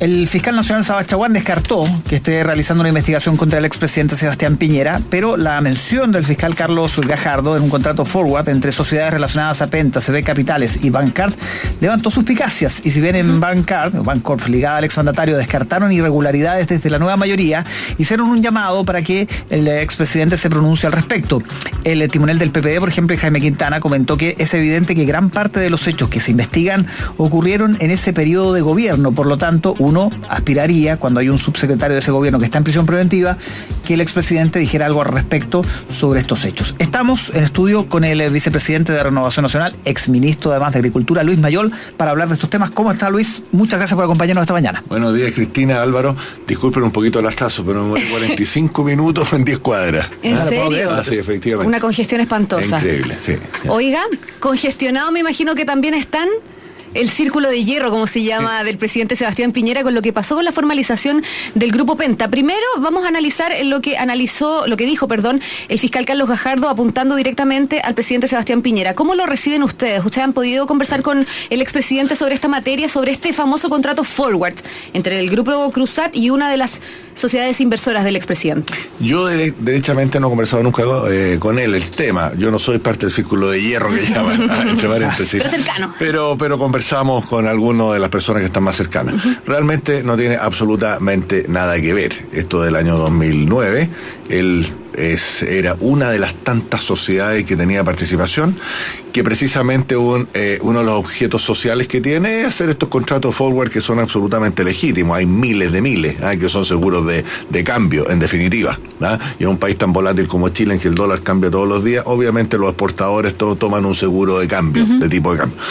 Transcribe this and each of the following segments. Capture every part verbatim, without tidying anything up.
El fiscal nacional Saba Chaguán descartó que esté realizando una investigación contra el expresidente Sebastián Piñera, pero la mención del fiscal Carlos Gajardo en un contrato forward entre sociedades relacionadas a Penta, C B Capitales y Bancard levantó suspicacias. Y si bien en Bancard, Bancorp, ligada al exmandatario, descartaron irregularidades desde la nueva mayoría, hicieron un llamado para que el expresidente se pronuncie al respecto. El timonel del P P D, por ejemplo, Jaime Quintana, comentó que es evidente que gran parte de los hechos que se investigan ocurrieron en ese periodo de gobierno. Por lo tanto, uno aspiraría, cuando hay un subsecretario de ese gobierno que está en prisión preventiva, que el expresidente dijera algo al respecto sobre estos hechos. Estamos en estudio con el vicepresidente de Renovación Nacional, exministro además de Agricultura, Luis Mayol, para hablar de estos temas. ¿Cómo está, Luis? Muchas gracias por acompañarnos esta mañana. Buenos días, Cristina, Álvaro. Disculpen un poquito el atraso, pero me voy cuarenta y cinco minutos en diez cuadras. ¿En ¿Ah? serio? Ah, sí, efectivamente. Una congestión espantosa. Increíble, sí. Oiga, congestionado me imagino que también están el círculo de hierro, como se llama, sí, del presidente Sebastián Piñera, con lo que pasó con la formalización del Grupo Penta. Primero vamos a analizar lo que analizó, lo que dijo, perdón, el fiscal Carlos Gajardo, apuntando directamente al presidente Sebastián Piñera. ¿Cómo lo reciben ustedes? ¿Ustedes han podido conversar con el expresidente sobre esta materia, sobre este famoso contrato forward entre el Grupo Cruzat y una de las sociedades inversoras del expresidente? Yo de, derechamente no he conversado nunca eh, con él el tema. Yo no soy parte del círculo de hierro que llaman, entre paréntesis. Pero cercano. Pero, pero conversamos con algunas de las personas que están más cercanas. Uh-huh. Realmente no tiene absolutamente nada que ver. Esto del año dos mil nueve, él es, era una de las tantas sociedades que tenía participación, que precisamente un, eh, uno de los objetos sociales que tiene es hacer estos contratos forward que son absolutamente legítimos. Hay miles de miles ¿eh? que son seguros de, de cambio, en definitiva. ¿eh? Y en un país tan volátil como Chile, en que el dólar cambia todos los días, obviamente los exportadores todos toman un seguro de cambio, uh-huh. de tipo de cambio.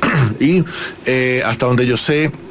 Y eh, hasta donde yo sé, eh,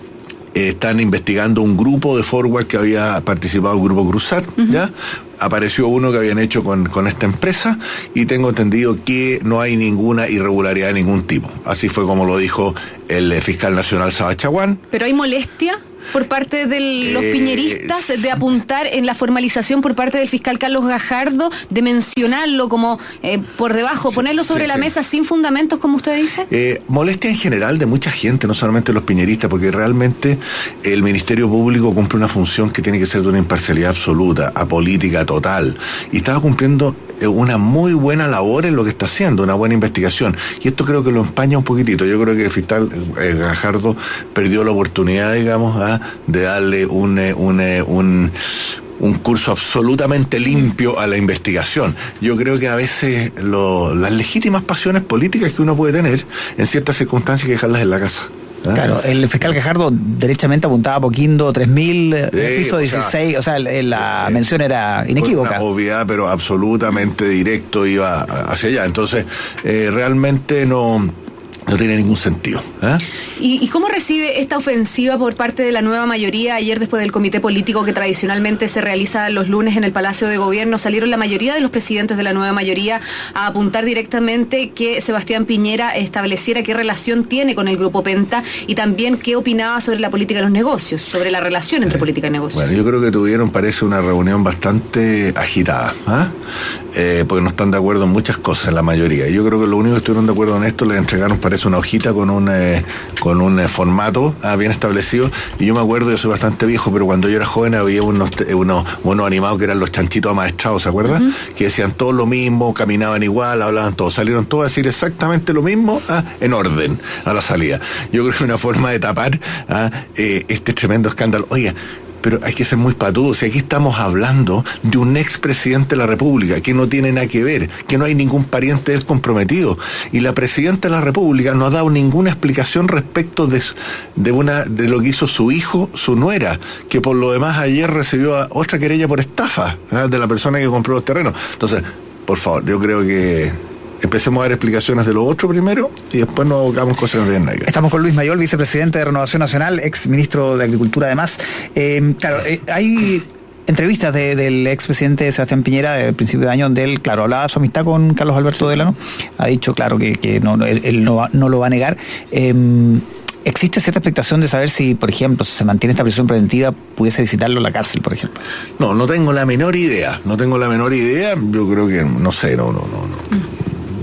están investigando un grupo de forward que había participado el Grupo Cruzat, uh-huh. ¿ya? Apareció uno que habían hecho con, con esta empresa y tengo entendido que no hay ninguna irregularidad de ningún tipo. Así fue como lo dijo el fiscal nacional Saba Chaguán. ¿Pero hay molestia por parte de los eh, piñeristas de apuntar en la formalización por parte del fiscal Carlos Gajardo, de mencionarlo como eh, por debajo, sí, ponerlo sobre sí, la sí. mesa sin fundamentos, como usted dice? Eh, molestia en general de mucha gente, no solamente los piñeristas, porque realmente el Ministerio Público cumple una función que tiene que ser de una imparcialidad absoluta, apolítica total, y estaba cumpliendo una muy buena labor en lo que está haciendo, una buena investigación, y esto creo que lo empaña un poquitito. Yo creo que el fiscal eh, Gajardo perdió la oportunidad, digamos, ¿ah? de darle un, un, un, un curso absolutamente limpio a la investigación. Yo creo que a veces lo, las legítimas pasiones políticas que uno puede tener en ciertas circunstancias hay que dejarlas en la casa. ¿Ah? Claro, el fiscal Gajardo derechamente apuntaba a Poquindo tres mil, sí, piso dieciséis, o sea, o sea la eh, mención era inequívoca. Una obviedad, pero absolutamente directo iba hacia allá. Entonces, eh, realmente no... no tiene ningún sentido. ¿eh? ¿Y, ¿Y cómo recibe esta ofensiva por parte de la nueva mayoría? Ayer, después del comité político que tradicionalmente se realiza los lunes en el Palacio de Gobierno, salieron la mayoría de los presidentes de la nueva mayoría a apuntar directamente que Sebastián Piñera estableciera qué relación tiene con el Grupo Penta y también qué opinaba sobre la política de los negocios, sobre la relación entre eh, política y negocios. Bueno, yo creo que tuvieron, parece, una reunión bastante agitada, ¿eh? Eh, porque no están de acuerdo en muchas cosas, la mayoría. Y yo creo que lo único que estuvieron de acuerdo en esto, les entregaron, parece, una hojita con un eh, con un eh, formato ah, bien establecido. Y yo me acuerdo, yo soy bastante viejo, pero cuando yo era joven había unos unos monos animados que eran los chanchitos amaestrados, ¿se acuerdan? Uh-huh. Que decían todo lo mismo, caminaban igual, hablaban todos, salieron todos a decir exactamente lo mismo ah, en orden a la salida. Yo creo que es una forma de tapar ah, eh, este tremendo escándalo. Oiga, pero hay que ser muy patudos. Si aquí estamos hablando de un expresidente de la República que no tiene nada que ver, que no hay ningún pariente de él comprometido, y la presidenta de la República no ha dado ninguna explicación respecto de, de una de lo que hizo su hijo, su nuera, que por lo demás ayer recibió a otra querella por estafa, ¿eh? de la persona que compró los terrenos. Entonces, por favor, yo creo que empecemos a dar explicaciones de lo otro primero y después nos abocamos cosas que no tienen nada que ver. Estamos con Luis Mayol, vicepresidente de Renovación Nacional, ex ministro de Agricultura además. Eh, claro, eh, hay entrevistas de, del expresidente Sebastián Piñera del principio de año donde él, claro, hablaba de su amistad con Carlos Alberto Delano. Ha dicho, claro, que, que no, él, él no, va, no lo va a negar. Eh, ¿Existe cierta expectación de saber si, por ejemplo, si se mantiene esta prisión preventiva, pudiese visitarlo en la cárcel, por ejemplo? No, no tengo la menor idea. No tengo la menor idea. Yo creo que, no sé, no, no, no. no.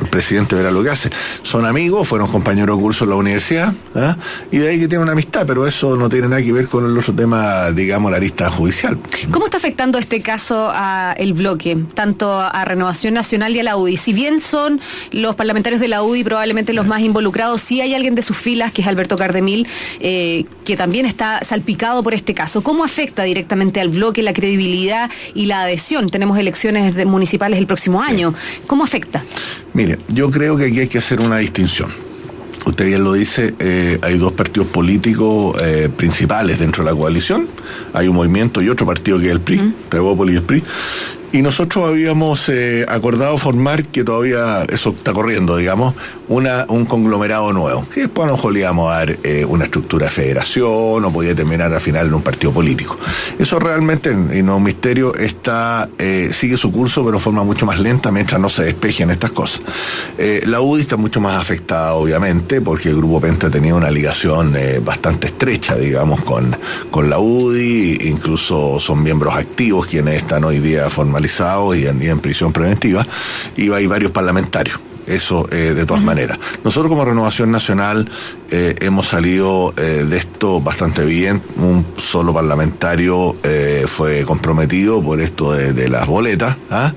presidente verá lo que hace. Son amigos, fueron compañeros de curso en la universidad, ¿eh? Y de ahí que tienen una amistad, pero eso no tiene nada que ver con el otro tema, digamos, la arista judicial. ¿Cómo está afectando este caso a el bloque, tanto a Renovación Nacional y a la U D I? Si bien son los parlamentarios de la U D I probablemente los más involucrados, sí hay alguien de sus filas, que es Alberto Cardemil, eh, que también está salpicado por este caso. ¿Cómo afecta directamente al bloque la credibilidad y la adhesión? Tenemos elecciones de municipales el próximo año. ¿Cómo afecta? Mire, yo creo que aquí hay que hacer una distinción. Usted bien lo dice, eh, hay dos partidos políticos eh, principales dentro de la coalición. Hay un movimiento y otro partido que es el P R I, Revópolis y el P R I. Y nosotros habíamos eh, acordado formar, que todavía eso está corriendo, digamos, una un conglomerado nuevo, que después a lo mejor le íbamos a dar eh, una estructura de federación o podía terminar al final en un partido político. Eso realmente, y no es un misterio, está, eh, sigue su curso, pero de forma mucho más lenta mientras no se despejen estas cosas. Eh, la U D I está mucho más afectada, obviamente, porque el Grupo Penta tenía una ligación eh, bastante estrecha, digamos, con, con la U D I, incluso son miembros activos quienes están hoy día formando y en, y en prisión preventiva, y hay varios parlamentarios. Eso eh, de todas uh-huh. maneras. Nosotros como Renovación Nacional eh, hemos salido eh, de esto bastante bien. Un solo parlamentario eh, fue comprometido por esto de, de las boletas. ¿ah?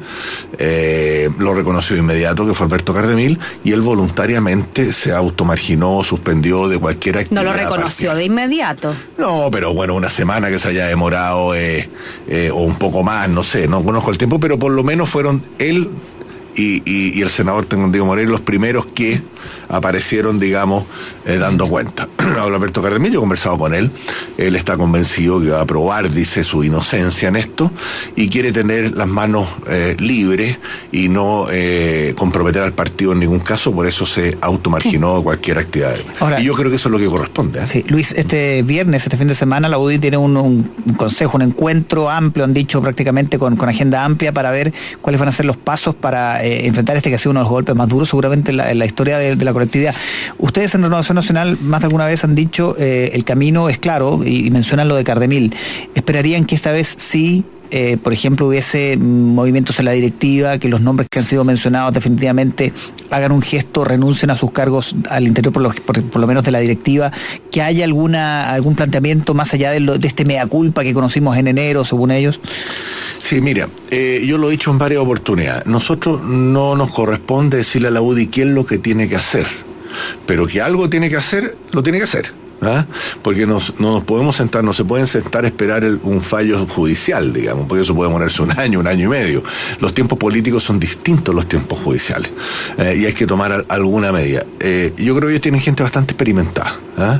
Eh, lo reconoció de inmediato, que fue Alberto Cardemil, y él voluntariamente se automarginó, suspendió de cualquier actividad. No lo reconoció partidaria. De inmediato. No, pero bueno, una semana que se haya demorado eh, eh, o un poco más, no sé, no conozco el tiempo, pero por lo menos fueron él Y, y, y el senador Tengondigo Morel los primeros que aparecieron, digamos, eh, dando cuenta. Habla Alberto Cardemil, yo he conversado con él, él está convencido que va a probar, dice, su inocencia en esto, y quiere tener las manos eh, libres y no eh, comprometer al partido en ningún caso, por eso se automarginó de cualquier actividad. Ahora, y yo creo que eso es lo que corresponde. ¿eh? Sí, Luis, este viernes, este fin de semana, la U D I tiene un, un, un consejo, un encuentro amplio, han dicho prácticamente con, con agenda amplia, para ver cuáles van a ser los pasos para eh, enfrentar este que ha sido uno de los golpes más duros seguramente en la, en la historia de, de la colectividad. Ustedes en Renovación Nacional más de alguna vez han dicho eh, el camino es claro, y, y mencionan lo de Cardemil. ¿Esperarían que esta vez sí, eh, por ejemplo, hubiese movimientos en la directiva, que los nombres que han sido mencionados definitivamente hagan un gesto, renuncien a sus cargos al interior, por lo, por, por lo menos de la directiva, que haya alguna algún planteamiento más allá de, lo, de este mea culpa que conocimos en enero, según ellos? Sí, mira, eh, yo lo he dicho en varias oportunidades. Nosotros no nos corresponde decirle a la U D I qué es lo que tiene que hacer, pero que algo tiene que hacer, lo tiene que hacer. ¿Ah? Porque nos, no nos podemos sentar, no se pueden sentar a esperar el, un fallo judicial, digamos, porque eso puede demorarse un año, un año y medio. Los tiempos políticos son distintos a los tiempos judiciales, eh, y hay que tomar a, alguna medida. Eh, yo creo que ellos tienen gente bastante experimentada. ¿ah?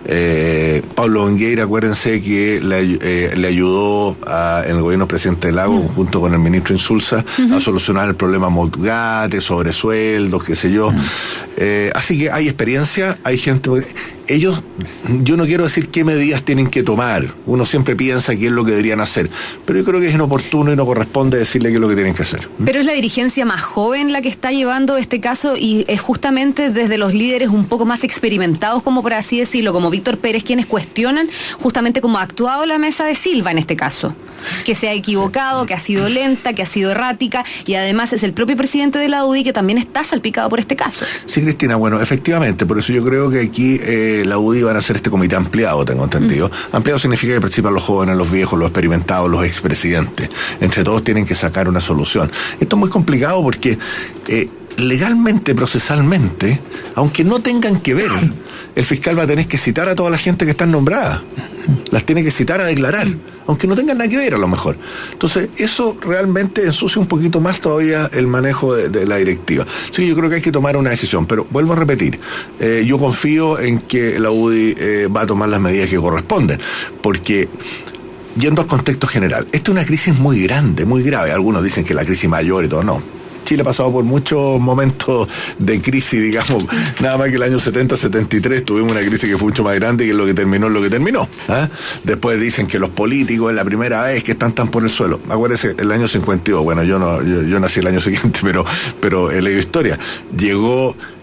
Eh, Pablo Ongueira, acuérdense que le, eh, le ayudó a, en el gobierno del presidente Lago, uh-huh. junto con el ministro Insulza, uh-huh. a solucionar el problema Molgate, sobresueldos, qué sé yo. Uh-huh. Eh, así que hay experiencia, hay gente... Ellos, yo no quiero decir qué medidas tienen que tomar, uno siempre piensa qué es lo que deberían hacer, pero yo creo que es inoportuno y no corresponde decirle qué es lo que tienen que hacer. Pero es la dirigencia más joven la que está llevando este caso, y es justamente desde los líderes un poco más experimentados, como por así decirlo, como Víctor Pérez, quienes cuestionan justamente cómo ha actuado la mesa de Silva en este caso, que se ha equivocado, que ha sido lenta, que ha sido errática, y además es el propio presidente de la U D I que también está salpicado por este caso. Sí, Cristina, bueno, efectivamente, por eso yo creo que aquí eh, la U D I van a hacer este comité ampliado, tengo entendido. Mm. Ampliado significa que participan los jóvenes, los viejos, los experimentados, los expresidentes. Entre todos tienen que sacar una solución. Esto es muy complicado porque eh, legalmente, procesalmente, aunque no tengan que ver, el fiscal va a tener que citar a toda la gente que están nombradas. Las tiene que citar a declarar, aunque no tengan nada que ver a lo mejor. Entonces, eso realmente ensucia un poquito más todavía el manejo de, de la directiva. Sí, yo creo que hay que tomar una decisión, pero vuelvo a repetir, eh, yo confío en que la U D I eh, va a tomar las medidas que corresponden, porque... Yendo al contexto general, esta es una crisis muy grande, muy grave. Algunos dicen que la crisis mayor y todo, no. Chile ha pasado por muchos momentos de crisis, digamos, nada más que el año setenta, setenta y tres tuvimos una crisis que fue mucho más grande, que lo que terminó es lo que terminó. ¿eh? Después dicen que los políticos es la primera vez que están tan por el suelo. Acuérdense, el año cincuenta y dos, bueno, yo no, yo, yo nací el año siguiente, pero, pero he leído historia. Llegó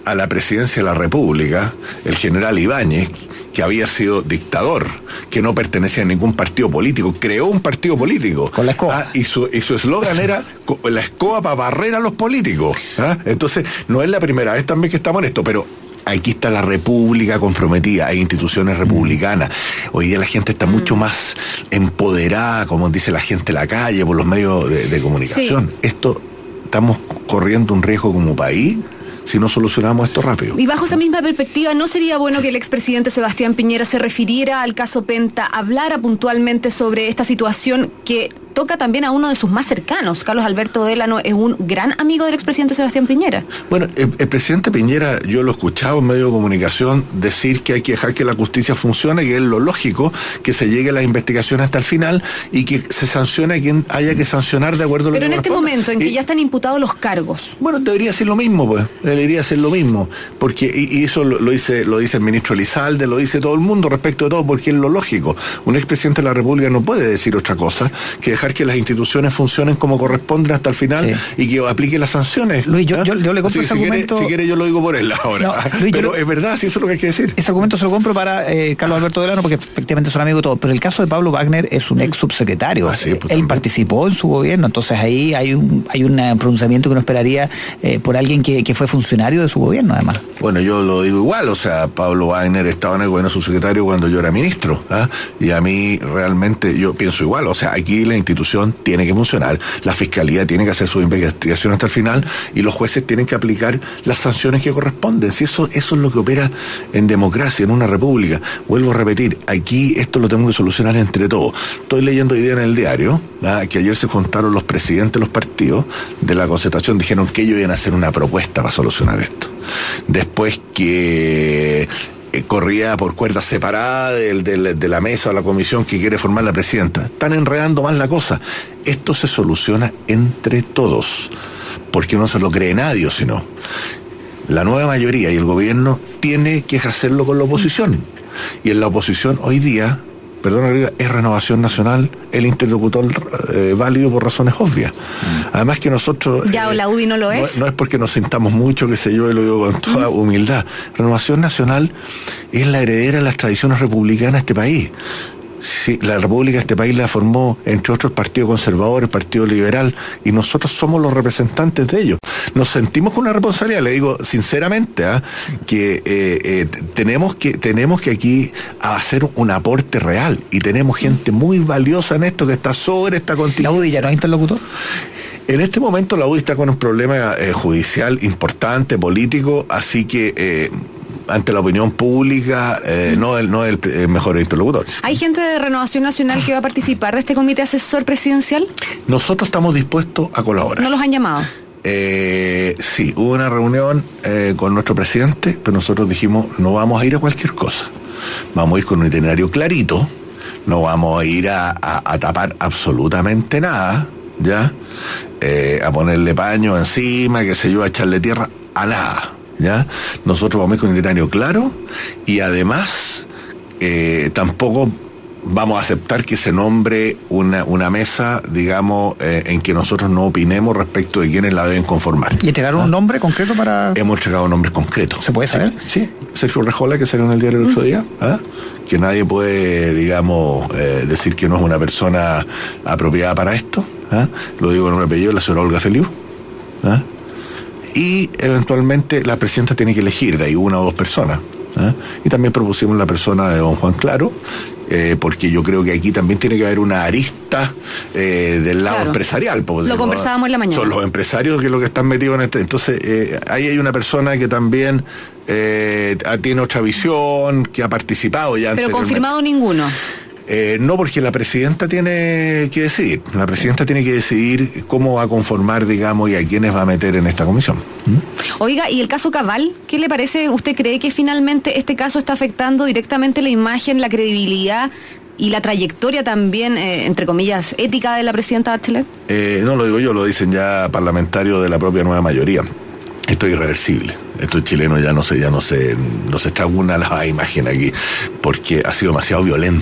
a la presidencia de la República el general Ibáñez, que había sido dictador, que no pertenecía a ningún partido político, creó un partido político. Con la escoba. Ah, y su y su eslogan era la escoba para barrer a los políticos. ¿Ah? Entonces, no es la primera vez también que estamos en esto, pero aquí está la República comprometida, hay instituciones republicanas. Hoy día la gente está mucho más empoderada, como dice la gente en la calle, por los medios de, de comunicación. Sí. Esto, estamos corriendo un riesgo como país si no solucionamos esto rápido. Y bajo esa misma perspectiva, ¿no sería bueno que el expresidente Sebastián Piñera se refiriera al caso Penta, hablara puntualmente sobre esta situación que toca también a uno de sus más cercanos? Carlos Alberto Délano es un gran amigo del expresidente Sebastián Piñera. Bueno, el, el presidente Piñera, yo lo he escuchado en medios de comunicación decir que hay que dejar que la justicia funcione, que es lo lógico, que se llegue a la investigación hasta el final y que se sancione a quien haya que sancionar de acuerdo a lo Pero que en este corresponda. momento en que y, ya están imputados los cargos. Bueno, debería ser lo mismo, pues. Debería ser lo mismo. Porque, y, y eso lo, lo dice, lo dice el ministro Elizalde, lo dice todo el mundo respecto de todo, porque es lo lógico. Un expresidente de la República no puede decir otra cosa que dejar que las instituciones funcionen como corresponden hasta el final, sí, y que aplique las sanciones. Luis, yo, ¿ah? yo, yo le compro ese si argumento. Quiere, si quiere yo lo digo por él ahora. No, Luis, pero lo... es verdad, sí, eso es lo que hay que decir. Ese argumento se lo compro para eh, Carlos Alberto Délano, porque efectivamente son amigos todos. Pero el caso de Pablo Wagner es un ex subsecretario. Ah, sí, pues, él también participó en su gobierno, entonces ahí hay un hay un pronunciamiento que uno esperaría eh, por alguien que, que fue funcionario de su gobierno, además. Bueno, yo lo digo igual, o sea, Pablo Wagner estaba en el gobierno subsecretario cuando yo era ministro, ¿eh? Y a mí realmente yo pienso igual, o sea, aquí la institución tiene que funcionar. La Fiscalía tiene que hacer su investigación hasta el final y los jueces tienen que aplicar las sanciones que corresponden. Si eso, eso es lo que opera en democracia, en una república. Vuelvo a repetir, aquí esto lo tenemos que solucionar entre todos. Estoy leyendo hoy día en el diario, ¿ah? que ayer se juntaron los presidentes de los partidos de la concertación, dijeron que ellos iban a hacer una propuesta para solucionar esto. Después que corría por cuerdas separadas de, de, de la mesa o la comisión que quiere formar la presidenta. Están enredando más la cosa. Esto se soluciona entre todos, porque no se lo cree nadie, sino la nueva mayoría y el gobierno tiene que hacerlo con la oposición. Y en la oposición hoy día, perdón, es Renovación Nacional el interlocutor eh, válido por razones obvias. Mm. Además que nosotros... Ya, eh, la U D I no lo es. No, no es porque nos sintamos mucho, qué sé yo, y lo digo con toda mm. humildad. Renovación Nacional es la heredera de las tradiciones republicanas de este país. Sí, la República de este país la formó, entre otros, el Partido Conservador, el Partido Liberal, y nosotros somos los representantes de ellos. Nos sentimos con una responsabilidad, le digo sinceramente, ¿eh? que eh, eh, tenemos que tenemos que aquí hacer un aporte real, y tenemos gente muy valiosa en esto que está sobre esta contingencia. ¿La U D I ya no es interlocutor? En este momento la U D I está con un problema eh, judicial importante, político, así que... Eh, ante la opinión pública, eh, no el, no el eh, mejor interlocutor. ¿Hay gente de Renovación Nacional que va a participar de este comité asesor presidencial? Nosotros estamos dispuestos a colaborar. ¿No los han llamado? Eh, sí, hubo una reunión eh, con nuestro presidente, pero nosotros dijimos, no vamos a ir a cualquier cosa. Vamos a ir con un itinerario clarito, no vamos a ir a, a, a tapar absolutamente nada, ¿ya? Eh, a ponerle paño encima, qué sé yo, a echarle tierra, a nada. ¿Ya? Nosotros vamos a ir con un itinerario claro y además eh, tampoco vamos a aceptar que se nombre una, una mesa, digamos, eh, en que nosotros no opinemos respecto de quiénes la deben conformar. ¿Y entregaron ¿Ah? un nombre concreto para...? Hemos entregado nombres concretos. ¿Se puede saber? Sí, sí. Sergio Rejola, que salió en el diario el otro mm. día, ¿ah? que nadie puede, digamos, eh, decir que no es una persona apropiada para esto. ¿Ah? Lo digo en un apellido, la señora Olga Feliu. ¿Ah? Y eventualmente la presidenta tiene que elegir de ahí una o dos personas. ¿eh? Y también propusimos la persona de don Juan Claro, eh, porque yo creo que aquí también tiene que haber una arista eh, del lado claro. empresarial. Lo decirlo. Conversábamos en la mañana. Son los empresarios que es lo que están metidos en este. Entonces, eh, ahí hay una persona que también eh, tiene otra visión, que ha participado ya. Pero confirmado ninguno. Eh, no, porque la presidenta tiene que decidir. La presidenta tiene que decidir cómo va a conformar, digamos, y a quiénes va a meter en esta comisión. ¿Mm? Oiga, ¿y el caso Cabal? ¿Qué le parece? ¿Usted cree que finalmente este caso está afectando directamente la imagen, la credibilidad y la trayectoria también, eh, entre comillas, ética de la presidenta Bachelet? Eh, no lo digo yo, lo dicen ya parlamentarios de la propia nueva mayoría. Esto es irreversible. Esto es chileno, ya no sé, ya no sé, no se extrae una la imagen aquí, porque ha sido demasiado violento.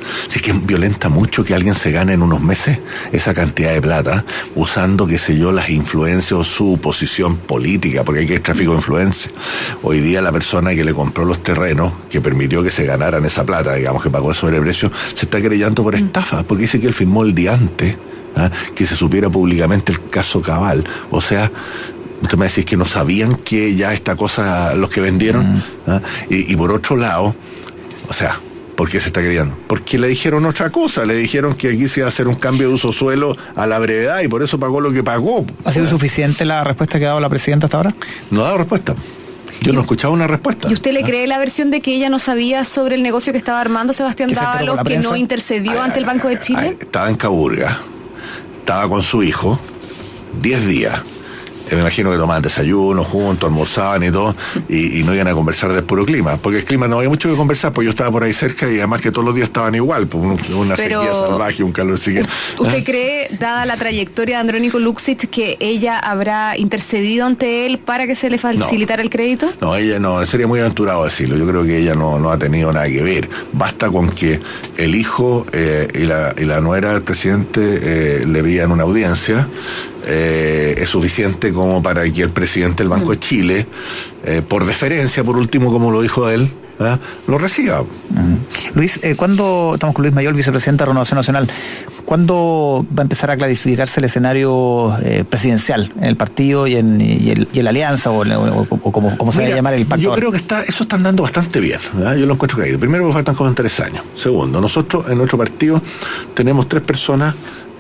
Si es que violenta mucho que alguien se gane en unos meses esa cantidad de plata usando, qué sé yo, las influencias o su posición política, porque aquí hay tráfico de influencia. Hoy día la persona que le compró los terrenos, que permitió que se ganaran esa plata, digamos que pagó el sobreprecio, se está querellando por estafa, porque dice que él firmó el día antes, ¿ah? que se supiera públicamente el caso cabal. O sea, usted me decís que no sabían que ya esta cosa, los que vendieron, ¿ah? y, y por otro lado, o sea, ¿por qué se está queriendo? Porque le dijeron otra cosa, le dijeron que aquí se iba a hacer un cambio de uso suelo a la brevedad y por eso pagó lo que pagó. ¿Ha sido suficiente la respuesta que ha dado la presidenta hasta ahora? No ha dado respuesta. Yo no he escuchado una respuesta. ¿Y usted le ¿Ah? cree la versión de que ella no sabía sobre el negocio que estaba armando Sebastián Dávalos, que no intercedió ay, ante el Banco de Chile? Ay, estaba en Caburga, estaba con su hijo, diez días. Me imagino que tomaban desayuno juntos, almorzaban y todo, y, y no iban a conversar del puro clima, porque el clima no había mucho que conversar, pues yo estaba por ahí cerca y además que todos los días estaban igual, pues una Pero, sequía salvaje, un calor siguiente. ¿Usted ¿Ah? cree, dada la trayectoria de Andrónico Luksic, que ella habrá intercedido ante él para que se le facilitara no, el crédito? No, ella no, sería muy aventurado decirlo, yo creo que ella no, no ha tenido nada que ver, basta con que el hijo eh, y, la, y la nuera del presidente eh, le veían una audiencia. Eh, es suficiente como para que el presidente del Banco de Chile, eh, por deferencia, por último, como lo dijo él, ¿eh? lo reciba. Uh-huh. Luis, eh, ¿cuándo, estamos con Luis Mayor, vicepresidente de Renovación Nacional, ¿cuándo va a empezar a clarificarse el escenario eh, presidencial en el partido y en, y el, y en la alianza o, o, o como, como se Mira, va a llamar el pacto? Yo creo que está, eso está andando bastante bien, ¿verdad? Yo lo encuentro caído. Primero, me faltan como tres años. Segundo, nosotros en nuestro partido tenemos tres personas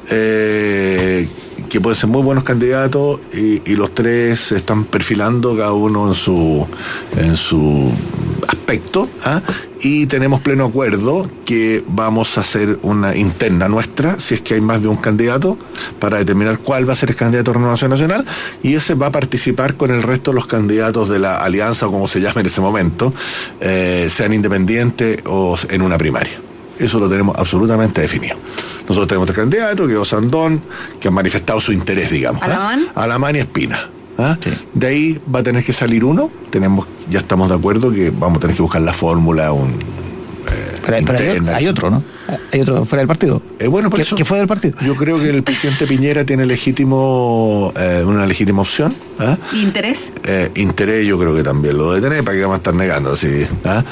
eh, que pueden ser muy buenos candidatos y, y los tres se están perfilando cada uno en su en su aspecto, ¿ah? Y tenemos pleno acuerdo que vamos a hacer una interna nuestra, si es que hay más de un candidato, para determinar cuál va a ser el candidato de Renovación Nacional, y ese va a participar con el resto de los candidatos de la alianza, o como se llame en ese momento, eh, sean independientes o en una primaria. Eso lo tenemos absolutamente definido. Nosotros tenemos tres candidatos, que es Osandón, que han manifestado su interés, digamos. ¿Alamán? ¿eh? Alamán y Espina. ¿Ah? Sí. De ahí va a tener que salir uno. Tenemos, ya estamos de acuerdo que vamos a tener que buscar la fórmula, un eh, pero, pero hay, otro, hay otro, ¿no? Hay otro fuera del partido. Eh, bueno, por ¿Qué, eso, ¿Qué fue del partido? Yo creo que el presidente Piñera tiene legítimo eh, una legítima opción. ¿Ah? ¿Interés? Eh, interés yo creo que también lo debe tener, para que vamos a estar negando así. ¿Ah?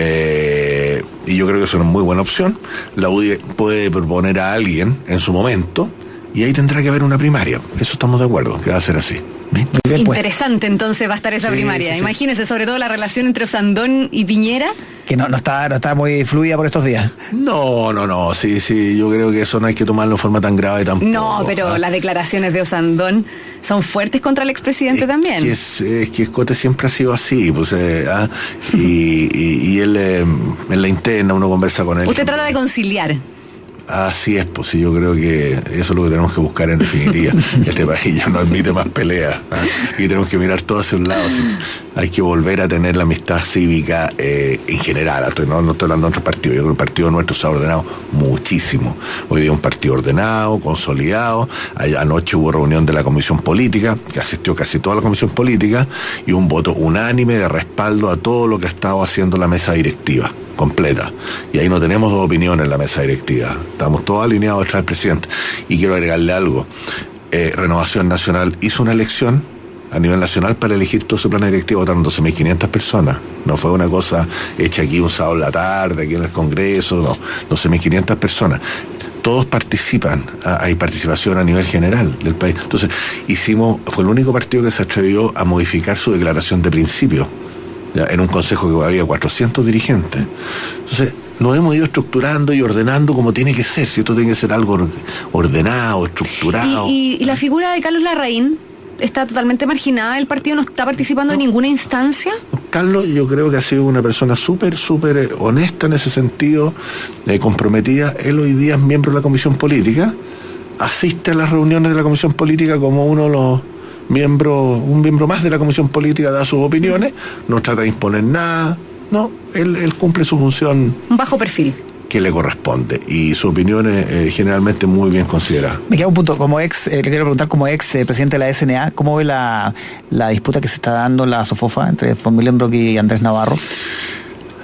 Eh, y yo creo que es una muy buena opción. La U D I puede proponer a alguien en su momento y ahí tendrá que haber una primaria. Eso estamos de acuerdo, que va a ser así. Bien, pues. Interesante entonces va a estar esa sí, primaria. Sí, sí. Imagínese sobre todo la relación entre Osandón y Piñera. Que no, no, está, no está muy fluida por estos días. No, no, no, sí, sí, yo creo que eso no hay que tomarlo en forma tan grave tampoco. No, pero ¿ah? Las declaraciones de Osandón son fuertes contra el expresidente es también. Que es, es que Escote siempre ha sido así, pues, eh, ¿ah? y, y, y él eh, en la interna uno conversa con él. Usted trata de conciliar. Así es, pues sí, yo creo que eso es lo que tenemos que buscar en definitiva. Este país ya no admite más peleas, ¿eh? Y tenemos que mirar todo hacia un lado. Hay que volver a tener la amistad cívica eh, en general. No, no estoy hablando de otros partidos, yo creo que el partido nuestro se ha ordenado muchísimo. Hoy día es un partido ordenado, consolidado. Anoche hubo reunión de la Comisión Política, que asistió casi toda la Comisión Política, y un voto unánime de respaldo a todo lo que ha estado haciendo la mesa directiva completa, y ahí no tenemos dos opiniones en la mesa directiva, estamos todos alineados detrás del presidente. Y quiero agregarle algo, eh, Renovación Nacional hizo una elección a nivel nacional para elegir todo su plan directivo, votaron doce mil quinientas personas, no fue una cosa hecha aquí un sábado en la tarde, aquí en el Congreso, no, doce mil quinientas personas. Todos participan, hay participación a nivel general del país. Entonces, hicimos, fue el único partido que se atrevió a modificar su declaración de principio, ya, en un consejo que había cuatrocientos dirigentes. Entonces, nos hemos ido estructurando y ordenando como tiene que ser, si esto tiene que ser algo ordenado, estructurado. ¿Y, y, y la figura de Carlos Larraín está totalmente marginada? ¿El partido no está participando no. en ninguna instancia? Carlos, yo creo que ha sido una persona súper, súper honesta en ese sentido, eh, comprometida. Él hoy día es miembro de la Comisión Política, asiste a las reuniones de la Comisión Política como uno de los miembro, un miembro más de la Comisión Política, da sus opiniones, no trata de imponer nada, no, él, él cumple su función. Un bajo perfil. Que le corresponde, y su opinión es eh, generalmente muy bien considerada. Me queda un punto, como ex, eh, le quiero preguntar como ex eh, presidente de la S N A, ¿cómo ve la, la disputa que se está dando en la SOFOFA entre von Millenbrock y Andrés Navarro?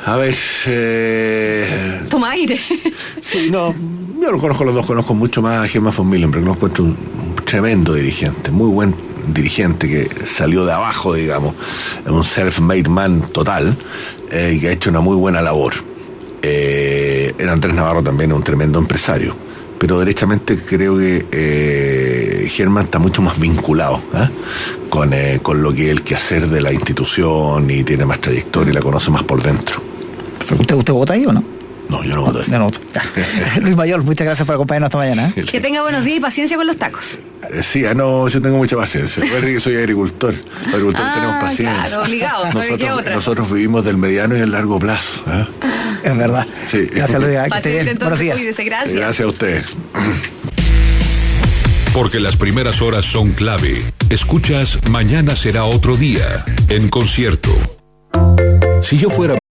A ver, eh... Toma aire. Sí, no, yo no conozco a los dos, conozco mucho más a Germán von Millenberg, lo encuentro un, un tremendo dirigente, muy buen dirigente que salió de abajo, digamos, un self-made man total, eh, y que ha hecho una muy buena labor. Eh, el Andrés Navarro también es un tremendo empresario, pero derechamente creo que eh, Germán está mucho más vinculado ¿eh? con, eh, con lo que es el quehacer de la institución y tiene más trayectoria y la conoce más por dentro. ¿Usted, usted vota ahí o no? No, yo no voto ahí. Yo no voto. Luis Mayol, muchas gracias por acompañarnos esta mañana. ¿eh? Que tenga buenos días y paciencia con los tacos. Eh, Sí, ah, no, yo tengo mucha paciencia. Recuerde que soy agricultor. Los agricultores Ah, tenemos paciencia. claro, obligado, no hay que Nosotros, otra. nosotros vivimos del mediano y el largo plazo. ¿eh? Es verdad. Sí. Gracias, Luis. Que esté Paciencia, bien. Buenos entonces, días. cuídese, gracias. Gracias a ustedes. Porque las primeras horas son clave. Escuchas Mañana será otro día en concierto. Si yo fuera